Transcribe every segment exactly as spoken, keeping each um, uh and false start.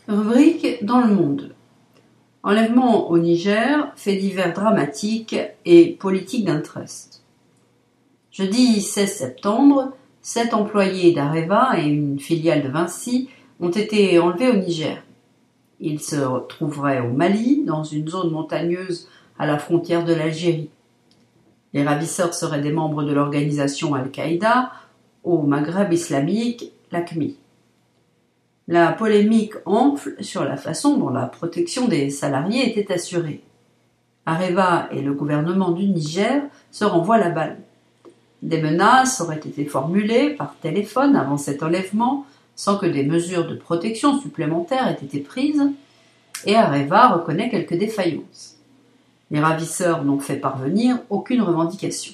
Rubrique dans le monde. Enlèvement au Niger, faits divers dramatiques et politique d'un trust. Jeudi seize septembre, sept employés d'Areva et une filiale de Vinci ont été enlevés au Niger. Ils se trouveraient au Mali, dans une zone montagneuse à la frontière de l'Algérie. Les ravisseurs seraient des membres de l'organisation Al-Qaïda au Maghreb islamique, l'A Q M I. La polémique enfle sur la façon dont la protection des salariés était assurée. Areva et le gouvernement du Niger se renvoient la balle. Des menaces auraient été formulées par téléphone avant cet enlèvement, sans que des mesures de protection supplémentaires aient été prises, et Areva reconnaît quelques défaillances. Les ravisseurs n'ont fait parvenir aucune revendication.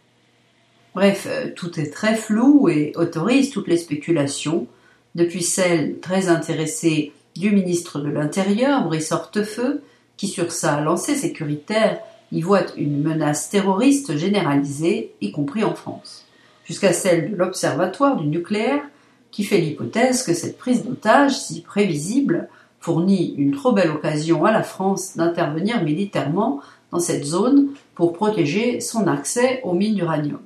Bref, tout est très flou et autorise toutes les spéculations, depuis celle très intéressée du ministre de l'Intérieur, Brice Hortefeux, qui sur sa lancée sécuritaire y voit une menace terroriste généralisée, y compris en France, jusqu'à celle de l'Observatoire du nucléaire, qui fait l'hypothèse que cette prise d'otage, si prévisible, fournit une trop belle occasion à la France d'intervenir militairement dans cette zone pour protéger son accès aux mines d'uranium.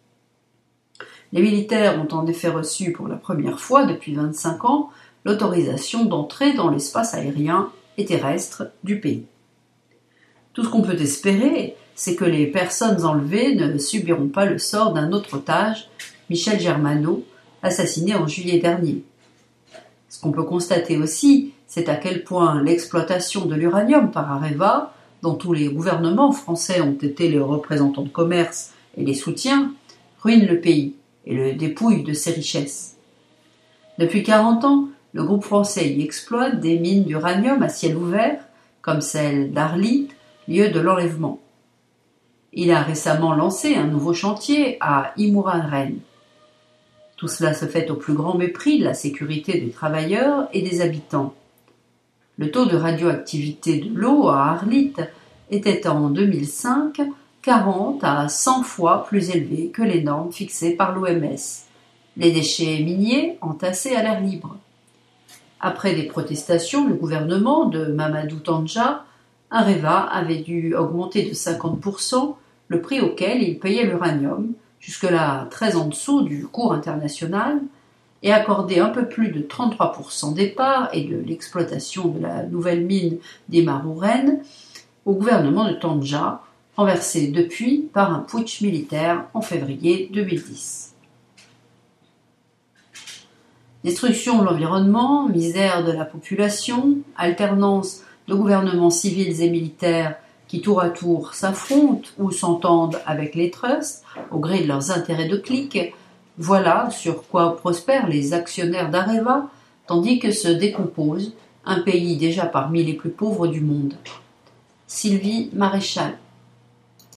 Les militaires ont en effet reçu pour la première fois depuis vingt-cinq ans l'autorisation d'entrer dans l'espace aérien et terrestre du pays. Tout ce qu'on peut espérer, c'est que les personnes enlevées ne subiront pas le sort d'un autre otage, Michel Germano, assassiné en juillet dernier. Ce qu'on peut constater aussi, c'est à quel point l'exploitation de l'uranium par Areva, dont tous les gouvernements français ont été les représentants de commerce et les soutiens, ruine le pays et le dépouille de ses richesses. Depuis quarante ans, le groupe français y exploite des mines d'uranium à ciel ouvert, comme celle d'Arlit, lieu de l'enlèvement. Il a récemment lancé un nouveau chantier à Imourane. Tout cela se fait au plus grand mépris de la sécurité des travailleurs et des habitants. Le taux de radioactivité de l'eau à Arlit était en deux mille cinq quarante à cent fois plus élevé que les normes fixées par l'O M S, les déchets miniers entassés à l'air libre. Après des protestations du gouvernement de Mamadou Tandja, Areva avait dû augmenter de cinquante pour cent le prix auquel il payait l'uranium, jusque-là très en dessous du cours international, et accorder un peu plus de trente-trois pour cent des parts et de l'exploitation de la nouvelle mine d'Imarouren au gouvernement de Tandja, renversé depuis par un putsch militaire en février deux mille dix. Destruction de l'environnement, misère de la population, alternance de gouvernements civils et militaires qui tour à tour s'affrontent ou s'entendent avec les trusts au gré de leurs intérêts de clique, voilà sur quoi prospèrent les actionnaires d'Areva, tandis que se décompose un pays déjà parmi les plus pauvres du monde. Sylvie Maréchal.